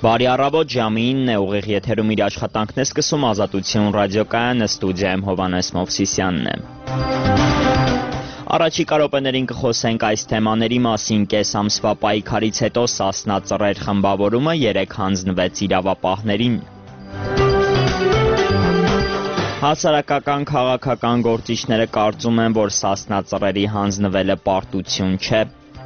Բարի առավոտ, ժամը 9 է, ուղիղ եթերում իր աշխատանքն է սկսում Ազատություն ռադիոկայանը, ստուդիայում Հովհաննես Մովսիսյանն է։ Առաջիկա րոպեներին կխոսենք այս թեմաների մասին։ Կես ամսվա պայքարից հետո Սասնա Ծռեր խմբավորումը 3 հանձնվեց իրավապահներին։ Հասարակական քաղաքական գործիչները կարծում են, որ Սասնա Ծռերի հանձնվելը պարտություն չէ։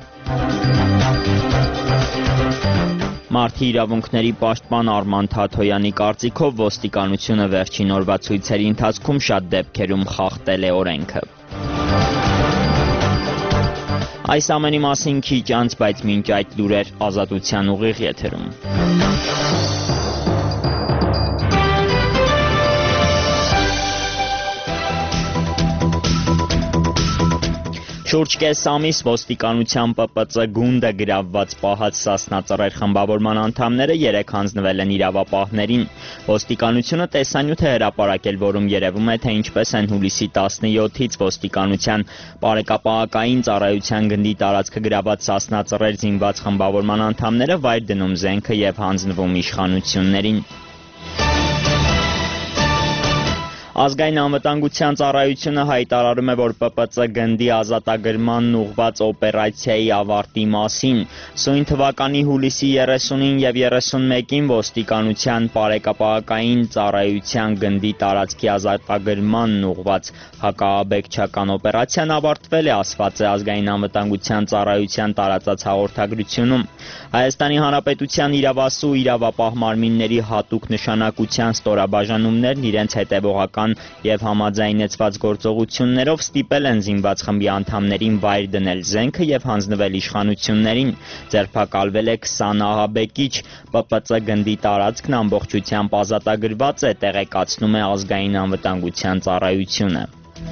Մարդի իրավունքների պաշտպան Արման Թաթոյանի կարծիքով ոստիկանությունը վերջին օրվա ցույցերի ընթացքում շատ դեպքերում խախտել է օրենքը։ Այս ամենի մասին քիչ անց, բայց մինչ այդ լուրեր Ազատության ուղիղ եթերում։ Շուրջ կես ամիս ոստիկանության ՊՊԾ գունդը գրավված պահած Սասնա Ծռեր խմբավորման անդամները 3 հանձնվել են իրավապահներին։ Ոստիկանությունը տեսանյութ է հրապարակել, որում երևում է, թե ինչպես են հուլիսի 17-ից ոստիկանության բարեկապահական ծառայության գնդի տարածքը գրաված Սասնա Ծռեր զինված խմբավորման անդամները վայր դնում զենքը եւ հանձնվում իշխանություններին։ Ազգային անվտանգության ծառայությունը հայտարարում է, որ ՊՊԾ գնդի ազատագրմանն ուղղված օպերացիայի ավարտի մասին։ Սույն թվականի հուլիսի 30-ին եւ 31-ին ոստիկանության բարեկապահական ծառայության գնդի տարածքի ազատագրմանն ուղղված հակաաբեկչական օպերացիան ավարտվել է, ասված է Ազգային անվտանգության ծառայության տարածած հաղորդագրությունում։ Հայաստանի Հանրապետության իրավասու իրավապահ մարմինների հատուկ նշանակության ստորաբաժանումներն իրենց հետևողական եւ համաձայնեցված գործողություններով ստիպել են զինված խմբի անդամներին վայր դնել զենքը եւ հանձնվել իշխանություններին։ Ձերբակալվել է 20 ահաբեկիչ։ ՊՊԾ գնդի տարածքն ամբողջությամբ ազատագրված է, տեղեկացնում է Ազգային անվտանգության ծառայությունը։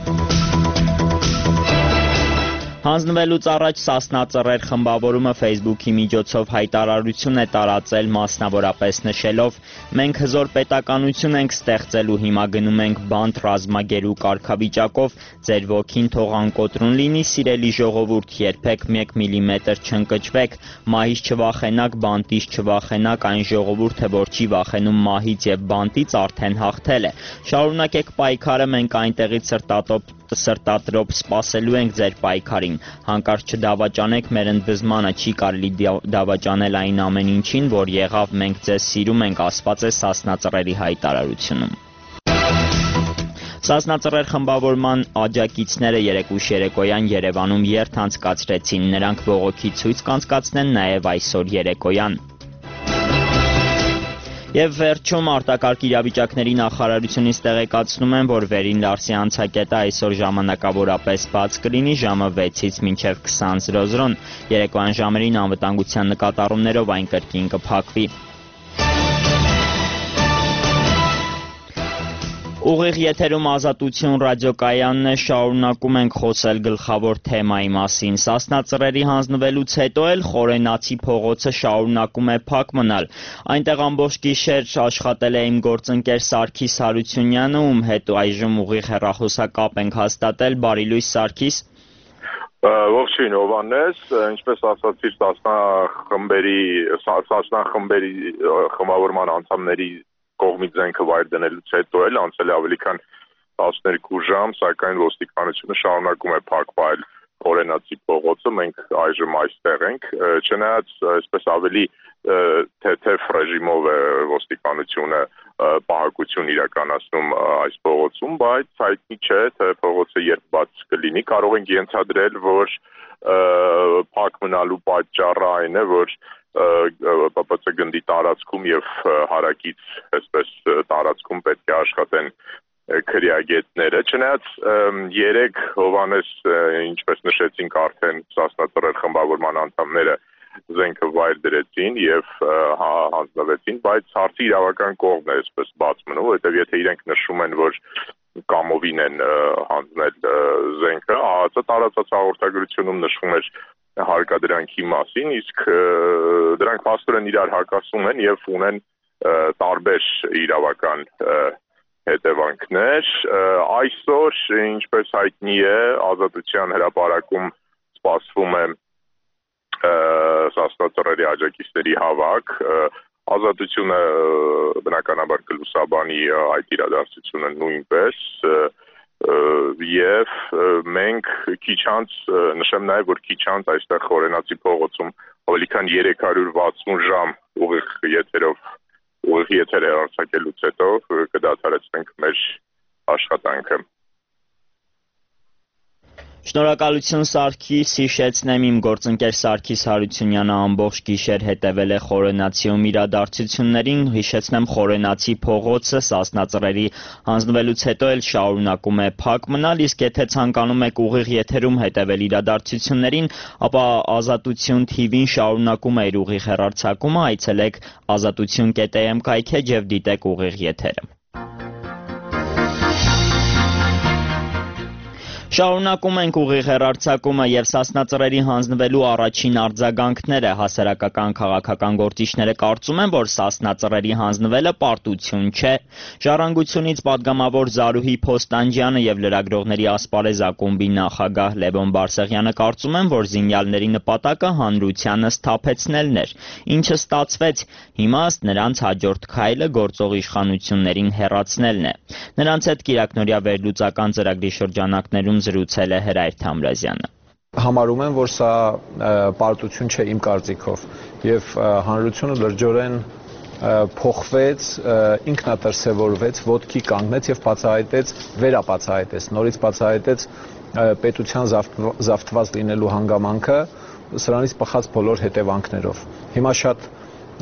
Հանձնվելուց առաջ Սասնա Ծռեր խմբավորումը Facebook-ի միջոցով հայտարարություն է տարածել, մասնավորապես նշելով. «Մենք հզոր պետականություն ենք ստեղծելու, հիմա գնում ենք բանտ ռազմագերու կարգավիճակով, ձեր ոգին թող անկոտրուն լինի, սիրելի ժողովուրդ, երբեք 1 միլիմետր չընկճվեք, մահից չվախենաք, բանտից չվախենաք, այն ժողովուրդը, որ չի վախենում մահից եւ բանտից, արդեն հաղթել է։ Շարունակեք պայքարը, մենք այնտեղից սրտատրոփ սպասելու ենք ձեր պայքարին։ Հանկարծ չդավաճանեք մեր ընդվզմանը, չի կարելի դավաճանել այն ամեն ինչին, որ եղավ, մենք ձեզ սիրում ենք», ասված է Սասնա Ծռերի հայտարարությունում։ Սասնա Ծռեր խմբավորման աջակիցները երեկույթ երեկոյան Երևանում երթ անցկացրեցին։ Նրանք բողոքի ցույց կանցկացնեն նաև այսօր երեկոյան։ Եվ վերջում արտակարգ իրավիճակների նախարարությունից տեղեկացնում են, որ Վերին Լարսի անցակետը այսօր ժամանակավորապես բաց կլինի ժամը 6-ից մինչև 20:00։ Երեկոյան ժամերին անվտանգության նկատառումներով այն կրկին կփակվի։ Ուղիղ եթերում Ազատություն ռադիոկայանն է, շարունակում ենք խոսել գլխավոր թեմայի մասին։ Սասնա Ծռերի հանձնվելուց հետո էլ Խորենացի փողոցը շարունակում է փակ մնալ։ Այնտեղ ամբողջ գիշեր աշխատել է իմ գործընկեր Սարգիս Հարությունյանը, ում հետ այժմ ուղիղ հեռախոսակապ ենք հաստատել։ Բարի լույս, Սարգիս։ Ողջույն, Հովհաննես, ինչպես ասացիր, Սասնա խմբերի խմբավորման անդամների կողմից զենքը վայր դնելուց հետո էլ անցել է ավելի քան 12 ժամ, սակայն ոստիկանությունը շարունակում է փակվել Խորենացի փողոցը, մենք այժմ այստեղ ենք, չնայած այսպես ավելի թեթև ռեժիմով է ոստիկանությունը պահակություն իրականացնում այս փողոցում, բայց հայտնի չէ, թե փողոցը երբ բաց կլինի, կարող ենք ենթադրել, որ փակ մնալու պատճառը այն է, որ ՊՊՑ գնդի տարածքում եւ հարակից այսպես տարածքում պետք է աշխատեն քրեագետները, չնայած երեք Հովհաննես, ինչպես նշեցինք արդեն, Սասնա Ծռեր խմբավորման անդամները զենքը վայր դրեցին եւ հանձնվեցին, բայց հարցի իրավական կողմն է այսպես բաց մնում, որովհետեւ եթե իրենք նշում են, որ կամովին են հանձնել զենքը, ԱԱԾ տարածած հաղորդագրությունում նշվում էր հարկադրանքի մասին, իսկ դրանք փաստորեն իրար հակասում են եւ ունեն տարբեր իրավական հետևանքներ։ Այսօր, ինչպես հայտնի է, Ազատության հրապարակում սպասվում է Սասնա Ծռերի աջակիցների հավաք, ազատությունը բնականաբար կլուսաբանի այդ իրադարձությունը նույնպես եւ մենք քիչ անց նշեմ նաեւ որ քիչ անց այստեղ Խորենացի փողոցում ավելի քան 360 ժամ ուղիղ եթեր հեռարձակելուց հետո կդադարեցնենք մեր աշխատանքը Շնորհակալություն Սարգիս, հիշեցնեմ իմ գործընկեր Սարգիս Հարությունյանը ամբողջ գիշեր հետևել է Խորենացիում իրադարձություններին, հիշեցնեմ Խորենացի փողոցը Սասնա ծռերի հանձնվելուց հետո էլ շարունակում է փակ մնալ, իսկ եթե ցանկանում եք ուղիղ եթերում հետևել իրադարձություններին, ապա Ազատություն TV-ն շարունակում է իր ուղիղ հեռարձակումը, այցելեք azatutun.am կայքեջ եւ դիտեք ուղիղ եթերը։ Շարունակում ենք ուղիղ հեռարձակումը եւ Սասնա ծռերի հանձնվելու առաջին արձագանքները հասարակական քաղաքական գործիչները կարծում են, որ Սասնա ծռերի հանձնվելը պարտություն չէ։ Ժառանգությունից падգամավոր Զարուհի Փոստանջյանը եւ լրագրողների ասպարեզ ակումբի նախագահ Լևոն Բարսեղյանը կարծում են, որ զինյալների նպատակը հանրությանը սթափեցնելն էր, ինչը ստացվեց։ Հիմա ըստ նրանց հաջորդ քայլը գործող իշխանություններին հեռացնելն է։ Նրանց հետ Կիրակնորյա վերլուծական ծրագրի շրջանակներում զրուցել է Հրայր Թամրազյանը։ Համարում եմ, որ սա պարտություն չէ իմ կարծիքով եւ հանրությունը լրջորեն փոխվեց, ինքնատրսևորվեց, ոտքի կանգնեց եւ վերաբացահայտեց, նորից բացահայտեց պետության զավթված լինելու հանգամանքը սրանից բխած բոլոր հետևանքներով։ Հիմա շատ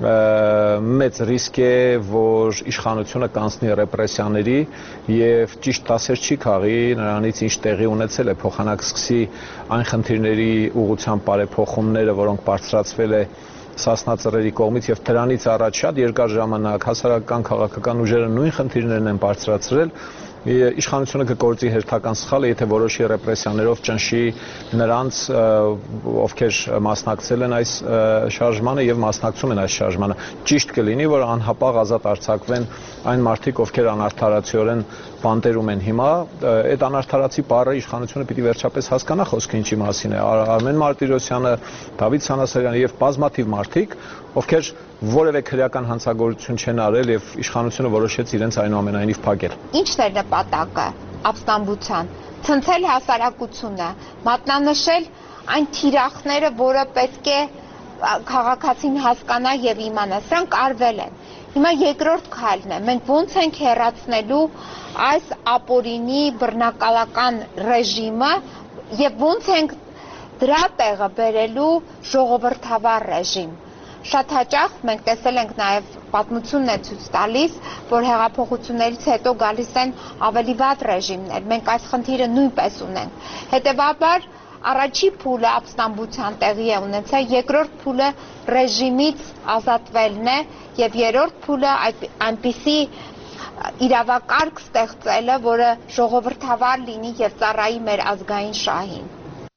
մեծ ռիսկ է, որ իշխանությունը կանցնի ռեպրեսիաների եւ ճիշտ դասեր չի քաղի նրանից ինչ տեղի ունեցել է, փոխանակ սկսի այն խնդիրների ուղղությամբ բարեփոխումները, որոնք բարձրացվել է Սասնա ծռերի կողմից եւ դրանից առաջ շատ երկար ժամանակ հասարակական քաղաքական ուժերը նույն խնդիրներն են բարձրացրել իշխանությունը կգործի հերթական սխալը, եթե որոշի ռեպրեսիաներով ճնշի նրանց, ովքեր մասնակցել են այս շարժմանը եւ մասնակցում են այս շարժմանը։ Ճիշտ կլինի, որ անհապաղ ազատ արձակվեն այն մարդիկ, ովքեր անարդարացիորեն բանտերում են հիմա, այդ անարդարացի բառը իշխանությունը պիտի վերջապես հասկանա խոսքը ինչի մասին է։ Արմեն Մարտիրոսյանը, Դավիթ Սանասարյանը եւ բազմաթիվ մարդիկ, ովքեր որևէ քրեական հանցագործություն չեն արել եւ իշխանությունը որոշեց իրենց այնուամենայնիվ փակել։ Ինչն է նպատակը ապստամբության, ցնցել հասարակությունը, մատնանշել այն թիրախները, որը պետք է քաղաքացին հասկանա եւ իմանա, սրանք արվել են։ Հիմա երկրորդ քայլն է, մենք ոնց ենք հեռացնելու այս ապօրինի բռնակալական ռեժիմը եւ ոնց ենք դրա տեղը բերելու ժողովրդավար ռեժիմ։ Շատ հաճախ մենք տեսել ենք նաև պատմությունն է ցույց տալիս, որ հեղափոխություններից հետո գալիս են ավելի վատ ռեժիմներ։ Մենք այս խնդիրը նույնպես ունենք։ Հետևաբար առաջի փուլը ապստամբության տեղի է ունեցել, երկրորդ փուլը ռեժիմից ազատվելն է եւ երրորդ փուլը այնպիսի իրավակարգ ստեղծելը, որը ժողովրդավար լինի եւ ծառայի մեր ազգային շահին։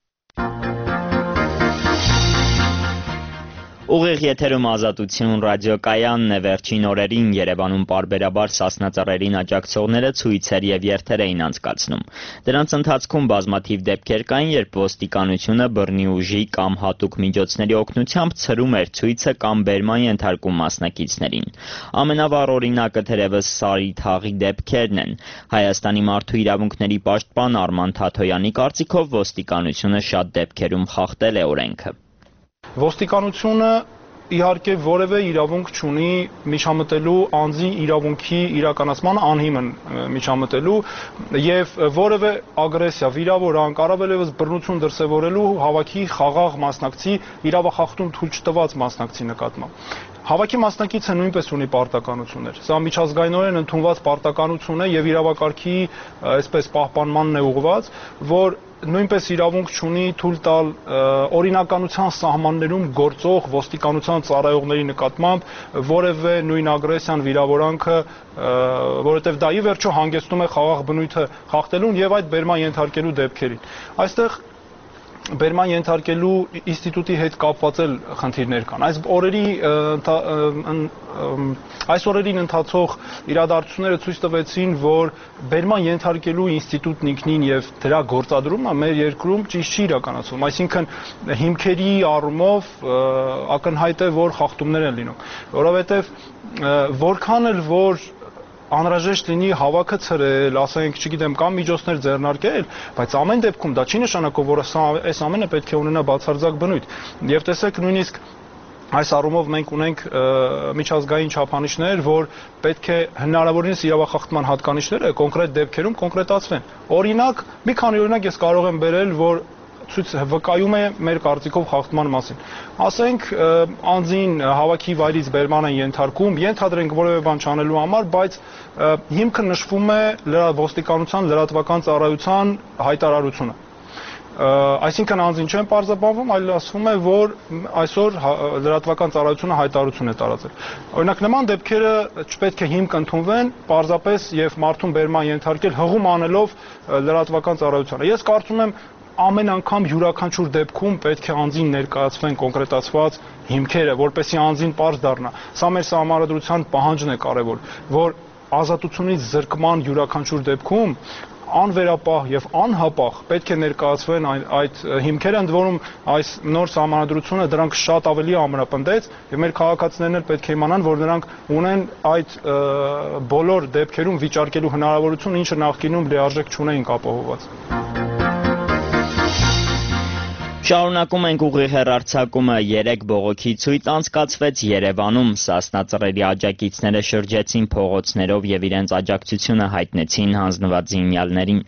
Ուղիղ եթերում Ազատություն ռադիոկայանն է վերջին օրերին Երևանում պարբերաբար Սասնա ծռերին աջակցողները ցույցեր եւ երթեր էին անցկացնում։ Դրանց ընթացքում բազմաթիվ դեպքեր կային, երբ ոստիկանությունը բռնի ուժի կամ հատուկ միջոցների օգնությամբ ցրում էր ցույցը կամ բերման ենթարկում մասնակիցներին։ Ամենավառ օրինակը թերևս Սարի թաղի դեպքերն են։ Հայաստանի մարդու իրավունքների պաշտպան Արման Թաթոյանի կարծիքով ոստիկանությունը շատ դեպքերում խախտել է օրենքը։ Ոստիկանությունը իհարկե որևէ իրավունք չունի միջամտելու անձի իրավունքի իրականացման անհիմն միջամտելու եւ որևէ ագրեսիա, վիրավորանք, առավել եւս բռնություն դրսեւորելու հավաքի խաղաղ մասնակցի իրավախախտում թույլ չտված մասնակցի նկատմամբ։ Հավաքի մասնակիցը նույնպես ունի պարտականություններ։ Սա միջազգայինորեն ընդունված պարտականություն է եւ իրավակարգի այսպես պահպանմանն է ուղղված, որ նույնպես իրավունք չունի թույլ տալ օրինականության սահմաններում գործող ոստիկանության ծառայողների նկատմամբ որևէ նույն ագրեսիան, վիրավորանքը, որովհետև դա ի վերջո հանգեցնում է խաղաղ բնույթը խախտելուն եւ այդ բերման ենթարկելու դեպքերին։ Այստեղ բերման ենթարկելու ինստիտուտի հետ կապված էլ խնդիրներ կան։ Այս օրերին ընթացող իրադարձությունները ցույց տվեցին, որ բերման ենթարկելու ինստիտուտն ինքնին եւ դրա գործադրումը մեր երկրում ճիշտ չի իրականացվում։ Այսինքն հիմքերի առումով ակնհայտ է, որ խախտումներ են լինում, որովհետեւ որքան էլ որ անհրաժեշտ լինի հավաքը ցրել, ասենք, չգիտեմ, կամ միջոցներ ձեռնարկել, բայց ամեն դեպքում դա չի նշանակում, որ այս ամենը պետք է ունենա բացարձակ բնույթ։ Եվ տեսեք, նույնիսկ այս առումով մենք ունենք միջազգային չափանիշներ, որ պետք է հնարավորինս իրավախախտման հատկանիշները կոնկրետ դեպքերում կոնկրետացվեն։ Օրինակ, մի քանի օրինակ ես կարող եմ բերել, որ ցույց վկայում է մեր կարծիքով խախտման մասին։ Ասենք, անձին հավաքի վայրից բերման են ենթարկում, ենթադրենք որևէ բան չանելու համար, բայց հիմքը նշվում է ոստիկանության լրատվական ծառայության հայտարարությունը։ Այսինքն անձին չեն պարզաբանվում, այլ ասվում է, որ այսօր լրատվական ծառայությունը հայտարարություն է տարածել։ Օրինակ նման դեպքերը չպետք է հիմք ընդունվեն, պարզապես եւ մարդուն բերման ենթարկել հղում անելով լրատվական ծառայությանը։ Ես կարծում եմ ամեն անգամ յուրաքանչյուր դեպքում պետք է անձին ներկայացվեն կոնկրետացված հիմքերը, որպեսզի անձին պարզ դառնա։ Սա մեր սահմանադրության պահանջն է կարևոր, որ ազատությունից զրկման յուրաքանչյուր դեպքում անվերապահ եւ անհապաղ պետք է ներկայացվեն այդ հիմքերը, ընդ որում այս նոր սահմանադրությունը դրանք շատ ավելի ամրապնդեց եւ մեր քաղաքացիներն էլ պետք է իմանան, որ նրանք ունեն այդ բոլոր դեպքերում վիճարկելու հնարավորություն, ինչը նախկինում լիարժեք չունեին ապահովված։ Շարունակում ենք ուղիղ հեռարձակումը 3 բողոքի ցույց անցկացվեց Երևանում։ Սասնա Ծռերի աջակիցները շրջեցին փողոցներով եւ իրենց աջակցությունը հայտնեցին հանձնված զինյալներին։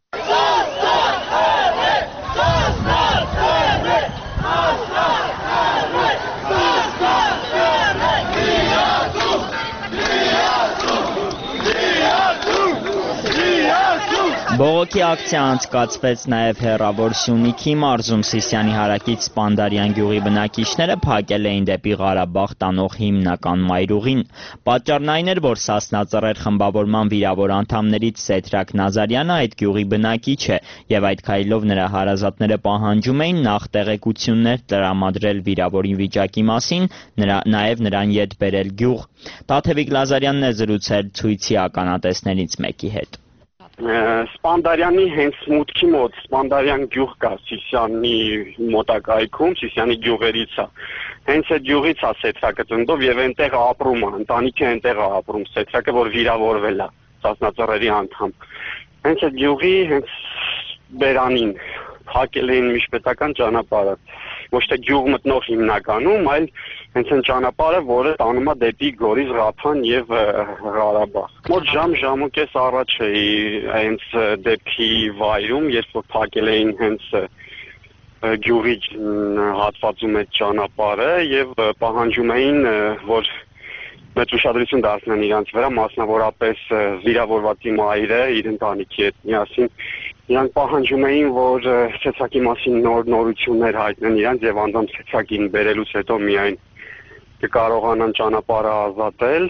Բողոքի ակցիա անցկացվեց նաև հեռավոր Սյունիքի մարզում Սիսիանի հարակից Սպանդարյան գյուղի բնակիչները փակել էին դեպի Ղարաբաղ տանող հիմնական մայրուղին։ Պատճառն այն էր, որ Սասնա Ծռեր խմբավորման վիրավոր անդամներից Սեդրակ Նազարյանը այդ գյուղի բնակիչ է եւ այդ քայլով նրա հարազատները պահանջում էին նախ տեղեկություններ տրամադրել վիրավորի վիճակի մասին, նաև նրան ետ բերել գյուղ։ Տաթևիկ Լազարյանն է զրուցել ցույցի ականատեսներից մեկի հետ։ Սպանդարյանի հենց մուտքի մոտ Սպանդարյան գյուղ կա Սիսիանի մոտակայքում, Սիսիանի գյուղերից է։ Հենց այդ գյուղից է Սեդրակը ծննդով եւ այնտեղ ապրում է, ընտանիքը այնտեղ է ապրում, Սեդրակը որ վիրավորվել է, Սասնա Ծռերի անդամ։ Հենց այդ գյուղի հենց բերանին փակել էին միջպետական ճանապարհը։ Ոչ թե գյուղ մտնող հիմնականում, այլ հենց այն ճանապարհը, որը տանում է դեպի Գորիս, Ղափան եւ Ղարաբաղ։ Մոտ ժամ-ժամուկես առաջ էի հենց դեպի վայրում, երբ որ փակել էին հենց գյուղի հատվածում այդ ճանապարհը եւ պահանջում էին, որ մեծ ուշադրություն դարձնեն իրանց վրա, մասնավորապես վիրավորվածի մայրը իր ընտանիքի հետ միասին։ Իրանք պահանջում էին, որ ցեցակի մասին նորություններ հայտնեն իրանց եւ անդամ ցեցակին բերելուց հետո միայն կկարողանան ճանապարհը ազատել։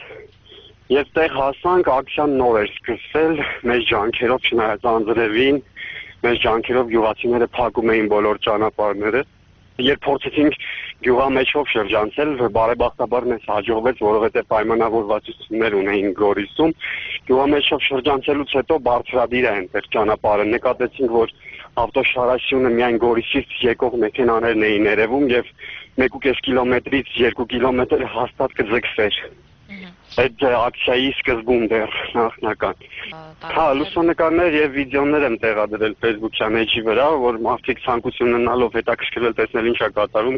Եվ տեղ հասանք, ակցիան նոր էր սկսվել, մեր ջանքերով չնայած անձրևին, մեր ջանքերով գյուղացիները փակում էին բոլոր ճանապարհները։ Երբ փորձեցինք գյուղամեջով շրջանցել, բարեբախտաբար մեզ հաջողվեց, որովհետև պայմանավորվածություններ ունեին Գորիսում։ Գյուղամեջով շրջանցելուց հետո բարձրադիր է այնտեղ ճանապարհը։ Նկատեցինք, որ ավտոշարաշյունը միայն Գորիսից եկող մեքենաներն էին երևում եւ 1.5 կիլոմետրից 2 կիլոմետր հաստատ կձգվեր։ Այդ ակցիայի սկզբում դեռ նախնական։ Հա, լուսանկարներ եւ վիդեոներ եմ տեղադրել Facebook-յան էջի վրա, որ մարդիկ ցանկություն ունենալով հետաքրքրվել տեսնել ինչ է կատարում։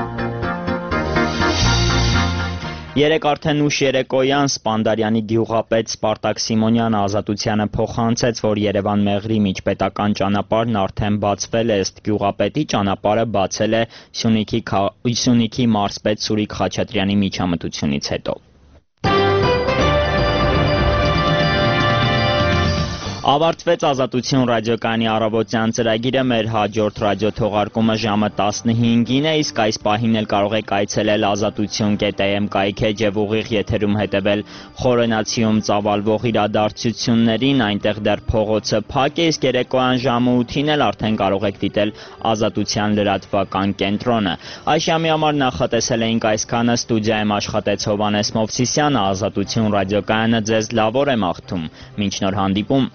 Երեկ արդեն ուշ երեկոյան Սպանդարյանի գյուղապետ Սպարտակ Սիմոնյանը Ազատությանը փոխանցեց, որ Երևան-Մեղրի միջպետական ճանապարհն արդեն բացվել է, ըստ գյուղապետի ճանապարհը բացել է Սյունիքի մարզպետ Սուրիկ Խաչատրյանի միջամտությունից հետո։ Ավարտվեց Ազատություն ռադիոկայանի առավոտյան ծրագիրը, մեր հաջորդ ռադիոթողարկումը ժամը 15-ին է, իսկ այս պահին էլ կարող եք այցելել azatutyon.am կայքեջ եւ ուղիղ եթերում հետևել Խորենացիում ծավալվող իրադարձություններին, այնտեղ դեռ փողոցը փակ է, իսկ երեկոյան ժամը 8-ին էլ արդեն կարող եք դիտել Ազատության լրատվական կենտրոնը։ Այս ժամի համար նախատեսել էինք այսքանը, ստուդիայում աշխատեց Հովհաննես Մովսիսյանը, Ազատություն ռադիոկայանը ձեզ լավ օր է մաղթում։ Մինչ նոր հանդիպում։